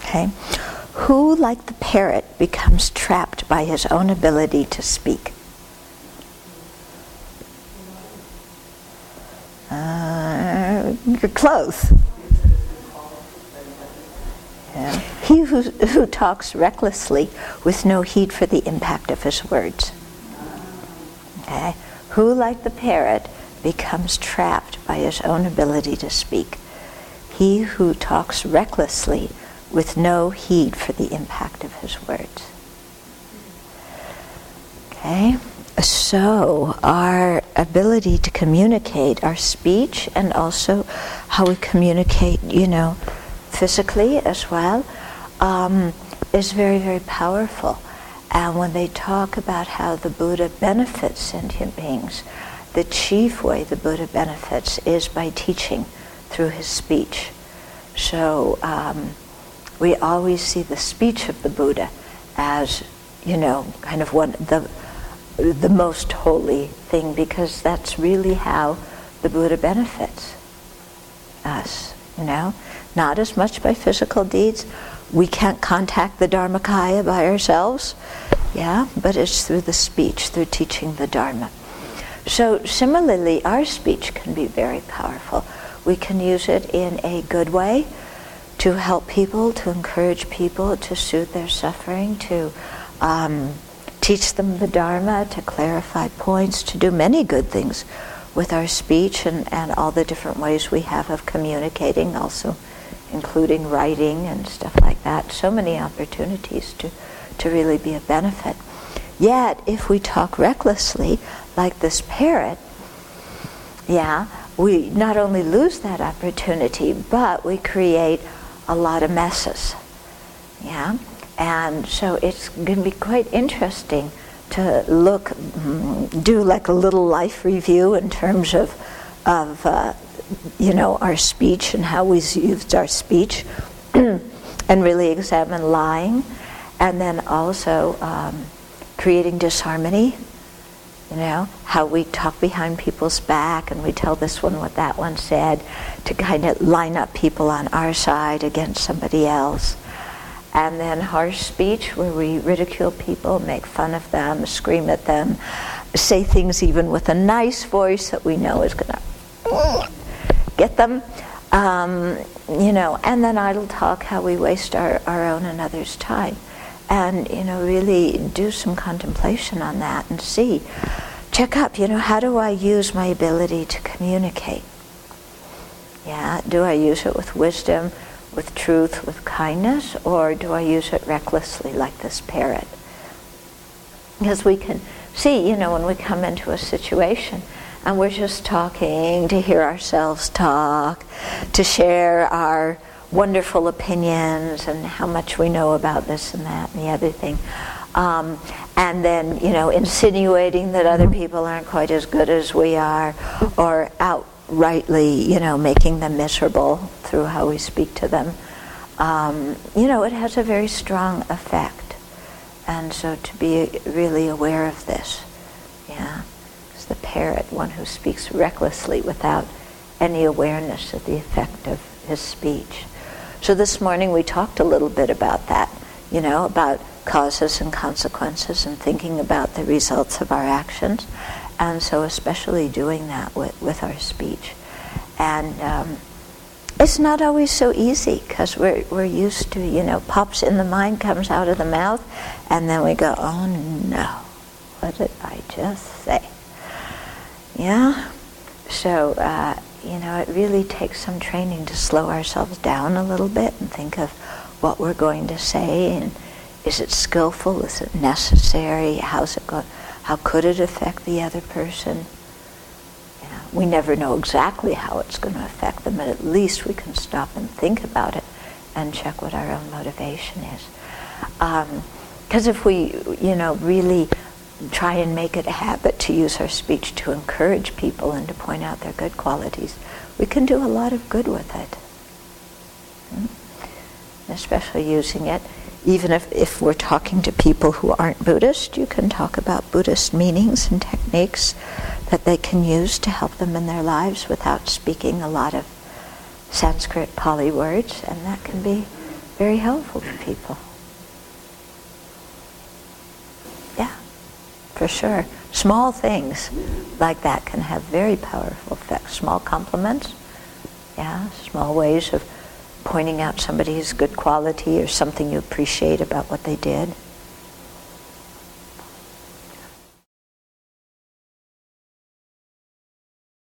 Okay? Who, like the parrot, becomes trapped by his own ability to speak? You're close. Yeah. He who talks recklessly with no heed for the impact of his words. Okay? Who, like the parrot, becomes trapped by his own ability to speak? He who talks recklessly with no heed for the impact of his words. Okay? So our ability to communicate, our speech, and also how we communicate, physically as well, is very, very powerful. And when they talk about how the Buddha benefits sentient beings, the chief way the Buddha benefits is by teaching through his speech. So we always see the speech of the Buddha as, kind of the most holy thing, because that's really how the Buddha benefits us, Not as much by physical deeds. We can't contact the Dharmakaya by ourselves, but it's through the speech, through teaching the Dharma. So similarly, our speech can be very powerful. We can use it in a good way to help people, to encourage people, to soothe their suffering, to teach them the Dharma, to clarify points, to do many good things with our speech and all the different ways we have of communicating, also including writing and stuff like that. So many opportunities to really be a benefit. Yet, if we talk recklessly, like this parrot, we not only lose that opportunity, but we create a lot of messes. And so it's going to be quite interesting to do like a little life review in terms of our speech and how we used our speech, and really examine lying, and then also creating disharmony. How we talk behind people's back and we tell this one what that one said, to kind of line up people on our side against somebody else. And then harsh speech, where we ridicule people, make fun of them, scream at them, say things even with a nice voice that we know is going to get them. And then idle talk, how we waste our own and others' time. And, really do some contemplation on that and check up, how do I use my ability to communicate? Do I use it with wisdom, with truth, with kindness, or do I use it recklessly like this parrot? Because we can see, when we come into a situation and we're just talking to hear ourselves talk, to share our wonderful opinions and how much we know about this and that and the other thing. And then, insinuating that other people aren't quite as good as we are, or outrightly, making them miserable through how we speak to them. It has a very strong effect. And so to be really aware of this, it's the parrot, one who speaks recklessly without any awareness of the effect of his speech. So this morning we talked a little bit about that, about causes and consequences and thinking about the results of our actions. And so especially doing that with our speech. And it's not always so easy, because we're used to, pops in the mind, comes out of the mouth, and then we go, oh no, what did I just say? So, it really takes some training to slow ourselves down a little bit and think of what we're going to say, and is it skillful, is it necessary, how's it going, how could it affect the other person? We never know exactly how it's going to affect them, but at least we can stop and think about it and check what our own motivation is. Because if we, really try and make it a habit to use our speech to encourage people and to point out their good qualities, we can do a lot of good with it. Especially using it, even if we're talking to people who aren't Buddhist, you can talk about Buddhist meanings and techniques that they can use to help them in their lives without speaking a lot of Sanskrit Pali words, and that can be very helpful to people. Yeah, for sure. Small things like that can have very powerful effects. Small compliments, yeah, small ways of pointing out somebody's good quality or something you appreciate about what they did.